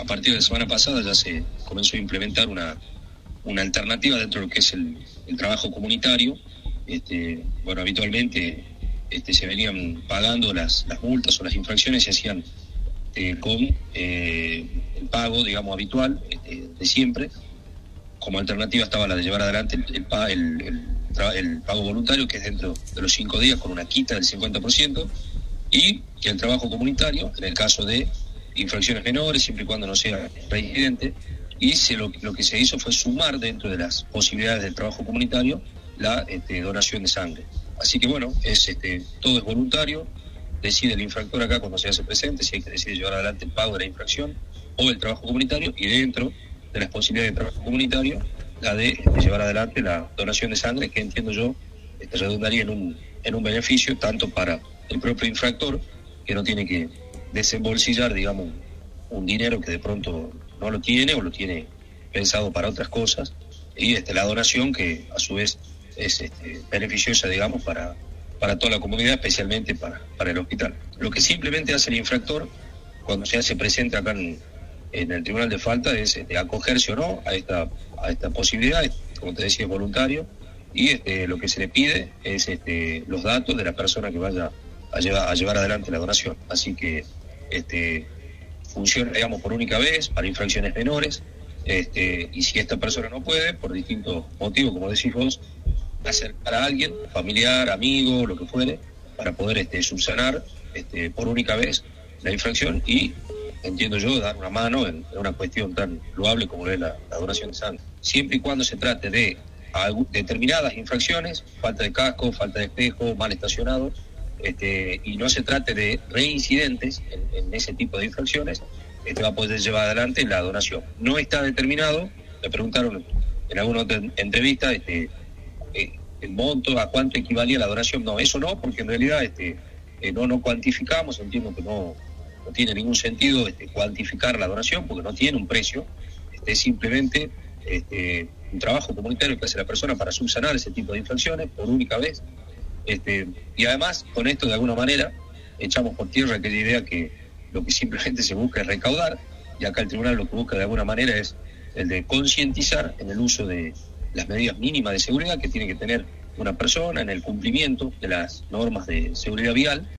a partir de la semana pasada ya se comenzó a implementar una alternativa dentro de lo que es el trabajo comunitario. Bueno, habitualmente se venían pagando las multas o las infracciones, se hacían con el pago, digamos, habitual de siempre. Como alternativa estaba la de llevar adelante el pago voluntario, que es dentro de los 5 días con una quita del 50%, y que el trabajo comunitario, en el caso de infracciones menores, siempre y cuando no sea reincidente, y lo que se hizo fue sumar dentro de las posibilidades del trabajo comunitario la donación de sangre. Así que bueno, todo es voluntario, decide el infractor acá cuando se hace presente si hay que decidir llevar adelante el pago de la infracción o el trabajo comunitario, y dentro de las posibilidades de trabajo comunitario, la de llevar adelante la donación de sangre, que entiendo yo redundaría en un beneficio tanto para el propio infractor, que no tiene que desembolsillar, digamos, un dinero que de pronto no lo tiene o lo tiene pensado para otras cosas, y la donación, que a su vez es beneficiosa, digamos, para toda la comunidad, especialmente para el hospital. Lo que simplemente hace el infractor cuando se hace presente acá en el Tribunal de Falta es acogerse o no a esta posibilidad. Como te decía, es voluntario, y lo que se le pide es los datos de la persona que vaya a llevar adelante la donación. Así que funciona, digamos, por única vez para infracciones menores, y si esta persona no puede, por distintos motivos, como decís vos, acercar a alguien, familiar, amigo, lo que fuere, para poder subsanar por única vez la infracción y, entiendo yo, dar una mano en una cuestión tan loable como es la donación de sangre. Siempre y cuando se trate de determinadas infracciones, falta de casco, falta de espejo, mal estacionado, y no se trate de reincidentes en ese tipo de infracciones, va a poder llevar adelante la donación. No está determinado, me preguntaron en alguna otra entrevista, el monto, a cuánto equivalía la donación. No, eso no, porque en realidad no cuantificamos, entiendo que no tiene ningún sentido cuantificar la donación, porque no tiene un precio, es simplemente un trabajo comunitario que hace la persona para subsanar ese tipo de infracciones por única vez. Y además, con esto de alguna manera echamos por tierra aquella idea que lo que simplemente se busca es recaudar, y acá el tribunal lo que busca de alguna manera es el de concientizar en el uso de las medidas mínimas de seguridad que tiene que tener una persona en el cumplimiento de las normas de seguridad vial.